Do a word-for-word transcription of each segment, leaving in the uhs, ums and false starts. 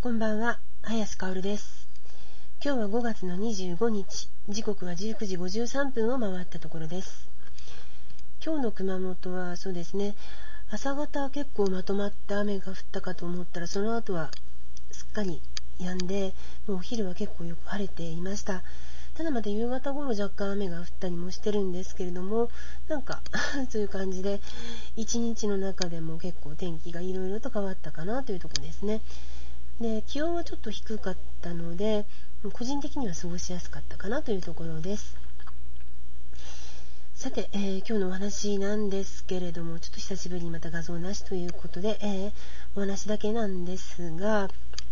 こんばんは、林香織です。今日はごがつのにじゅうごにち、時刻はじゅうくじごじゅうさんぷんを回ったところです。今日の熊本はそうですね、朝方結構まとまった雨が降ったかと思ったら、その後はすっかり止んで、もうお昼は結構よく晴れていました。ただまた夕方頃若干雨が降ったりもしてるんですけれども、なんかそういう感じで一日の中でも結構天気がいろいろと変わったかなというところですね。で、気温はちょっと低かったので、個人的には過ごしやすかったかなというところです。さて、えー、今日のお話なんですけれども、ちょっと久しぶりにまた画像なしということで、えー、お話だけなんですが、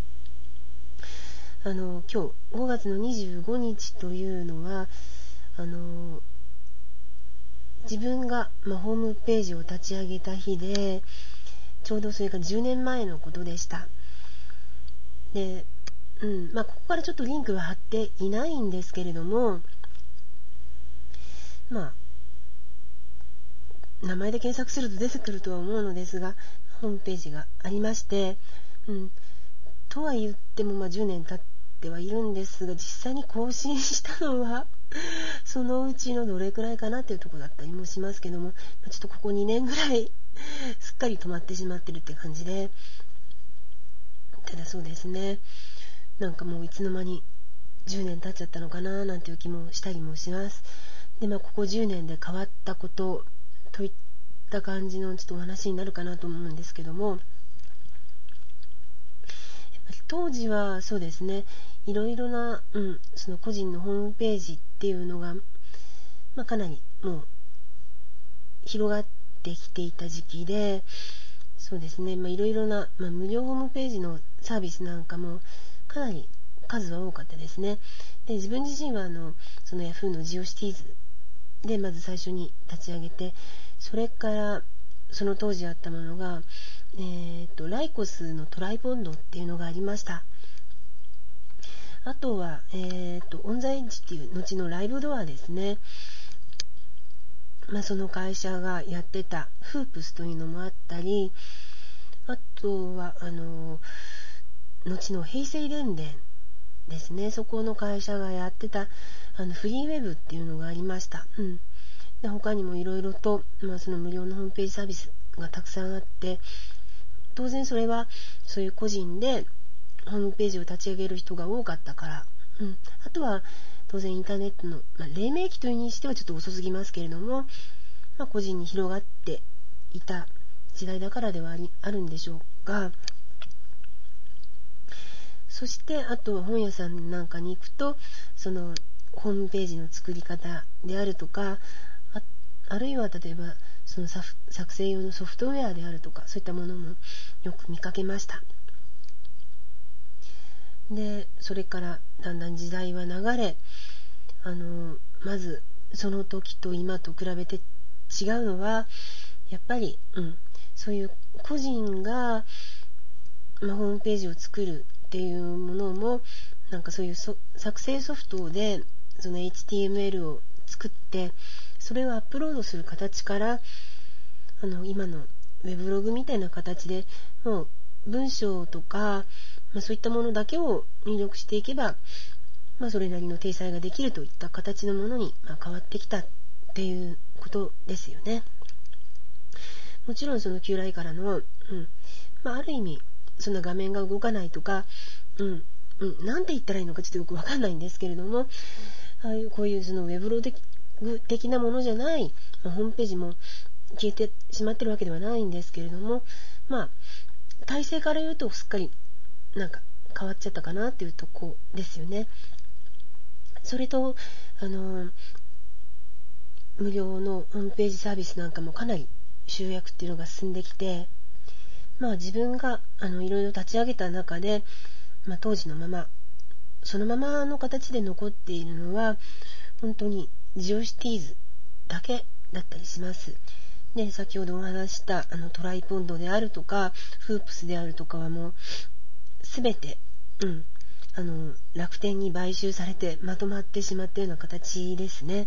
あの今日ごがつのにじゅうごにちというのはあの自分が、まあ、ホームページを立ち上げた日で、ちょうどそれがじゅうねんまえのことでした。で、うんまあ、ここからちょっとリンクは貼っていないんですけれども、まあ名前で検索すると出てくるとは思うのですが、ホームページがありまして、うん、とは言ってもまあじゅうねん経ってはいるんですが、実際に更新したのはそのうちのどれくらいかなというところだったりもしますけども、ちょっとここにねんぐらいすっかり止まってしまってるって感じで、ただそうですね、なんかもういつの間にじゅうねん経っちゃったのかななんていう気もしたりもします。で、まあ、ここじゅうねんで変わったことといった感じのちょっとお話になるかなと思うんですけども、やっぱり当時はそうですね、いろいろな、うん、その個人のホームページっていうのが、まあ、かなりもう広がってきていた時期で、そうですね、まあ、いろいろな、まあ、無料ホームページのサービスなんかもかなり数は多かったですね。で、自分自身はあのその Yahoo のジオシティーズでまず最初に立ち上げて、それからその当時あったものが、えー、とライコスのトライポンドっていうのがありました。あとは、えー、とオンザエッジっていう後のライブドアですね。まあ、その会社がやってたフープスというのもあったり、あとはあの後の平成電電ですね、そこの会社がやってたあのフリーウェブっていうのがありました。うん、で他にもいろいろと、まあ、その無料のホームページサービスがたくさんあって、当然それはそういう個人でホームページを立ち上げる人が多かったから、うん、あとは当然インターネットの、まあ、黎明期というにしてはちょっと遅すぎますけれども、まあ、個人に広がっていた時代だからではあり、あるんでしょうが、そしてあとは本屋さんなんかに行くと、そのホームページの作り方であるとか、 あ, あるいは例えばその作成用のソフトウェアであるとか、そういったものもよく見かけました。で、それからだんだん時代は流れ、あのまずその時と今と比べて違うのはやっぱり、うん、そういう個人が、まあ、ホームページを作るっていうものも、なんかそういう作成ソフトでその エイチティーエムエル を作ってそれをアップロードする形から、あの今のウェブログみたいな形でもう文章とか、まあ、そういったものだけを入力していけば、まあ、それなりの体裁ができるといった形のものに、まあ、変わってきたっていうことですよね。もちろんその旧来からの、うんまあ、ある意味そんな画面が動かないとか、うんうん、なんて言ったらいいのかちょっとよくわかんないんですけれども、ああいうこういうそのウェブログ的なものじゃない、まあ、ホームページも消えてしまってるわけではないんですけれども、まあ体制から言うとすっかりなんか変わっちゃったかなっていうとこですよね。それとあの無料のホームページサービスなんかもかなり集約っていうのが進んできて、まあ自分があのいろいろ立ち上げた中で、まあ、当時のままそのままの形で残っているのは本当にジオシティーズだけだったりします。で、先ほどお話したあのトライポンドであるとかフープスであるとかはもうすべて、うん、あの楽天に買収されてまとまってしまったような形ですね。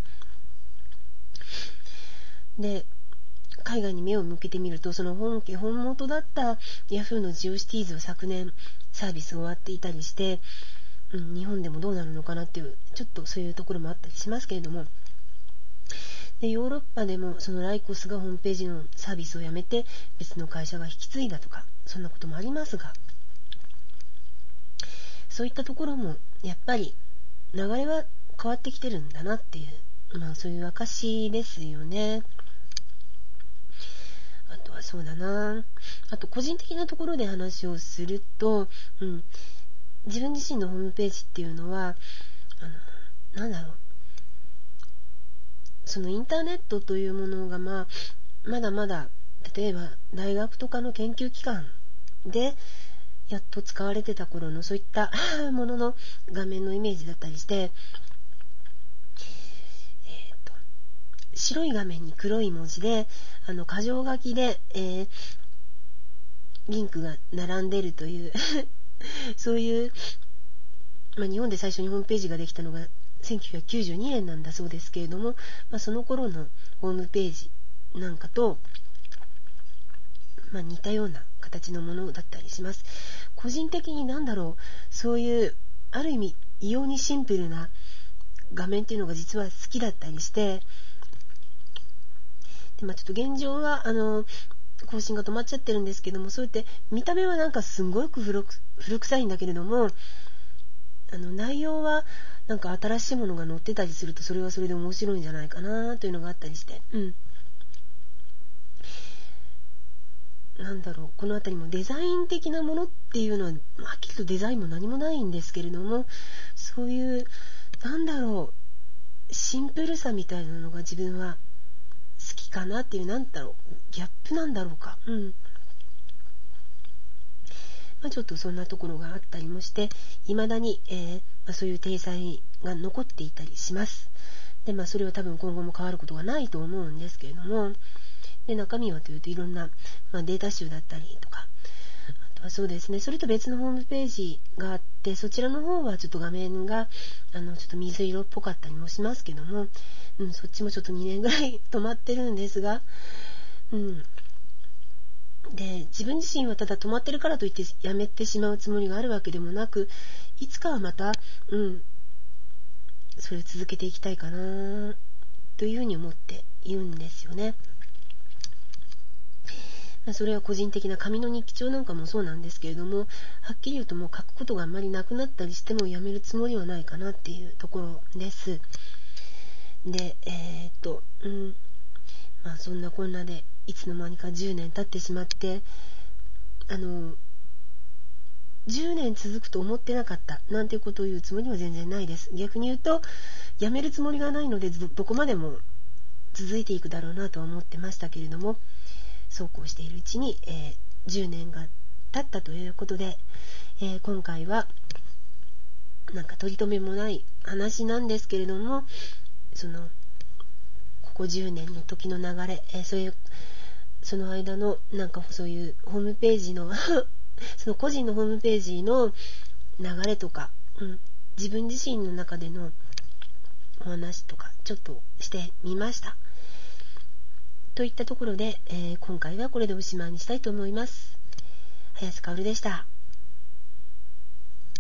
で、海外に目を向けてみると、その本家本元だった Yahoo のジオシティーズは昨年サービスが終わっていたりして、うん、日本でもどうなるのかなっていうちょっとそういうところもあったりしますけれども、でヨーロッパでもそのライコスがホームページのサービスをやめて別の会社が引き継いだとかそんなこともありますが、そういったところもやっぱり流れは変わってきてるんだなっていう、まあそういう証ですよね。あとはそうだな、あと個人的なところで話をすると、うん、自分自身のホームページっていうのはあのなんだろう、そのインターネットというものが、まあ、まだまだ例えば大学とかの研究機関でやっと使われてた頃のそういったものの画面のイメージだったりして、えーと、白い画面に黒い文字であの箇条書きで、えー、リンクが並んでるというそういう、まあ、日本で最初にホームページができたのがせんきゅうひゃくきゅうじゅうにねんなんだそうですけれども、まあ、その頃のホームページなんかと、まあ、似たような形のものだったりします。個人的になんだろう、そういうある意味異様にシンプルな画面っていうのが実は好きだったりして、で、まあ、ちょっと現状はあの更新が止まっちゃってるんですけども、そうやって見た目はなんかすごく古く古臭いんだけれども、あの内容はなんか新しいものが載ってたりするとそれはそれで面白いんじゃないかなというのがあったりして、うん、なんだろう、このあたりもデザイン的なものっていうのははっきりとデザインも何もないんですけれども、そういうなんだろう、シンプルさみたいなのが自分は好きかなっていう、なんだろう、ギャップなんだろうか、うん、まあ、ちょっとそんなところがあったりもして、未だに、えーまあ、そういう体裁が残っていたりします。で、まあ、それは多分今後も変わることがないと思うんですけれども、で中身はというといろんな、まあ、データ集だったりとか、あとはそうですね、それと別のホームページがあって、そちらの方はちょっと画面があのちょっと水色っぽかったりもしますけども、うん、そっちもちょっとにねんぐらい止まってるんですが、うん、で自分自身はただ止まってるからといってやめてしまうつもりがあるわけでもなく、いつかはまた、うん、それを続けていきたいかなというふうに思っているんですよね。それは個人的な紙の日記帳なんかもそうなんですけれども、はっきり言うともう書くことがあんまりなくなったりしてもやめるつもりはないかなっていうところです。で、えー、っと、うん、まあそんなこんなでいつの間にかじゅうねん経ってしまって、あのじゅうねん続くと思ってなかったなんていうことを言うつもりは全然ないです。逆に言うとやめるつもりがないので ど, どこまでも続いていくだろうなとは思ってましたけれども、そうこうしているうちに、えー、じゅうねんが経ったということで、えー、今回はなんか取り留めもない話なんですけれども、そのここじゅうねんの時の流れ、えー、そういうその間のなんかそういうホームページのその個人のホームページの流れとか、うん、自分自身の中でのお話とかちょっとしてみましたといったところで、えー、今回はこれでおしまいにしたいと思います。林かおるでした。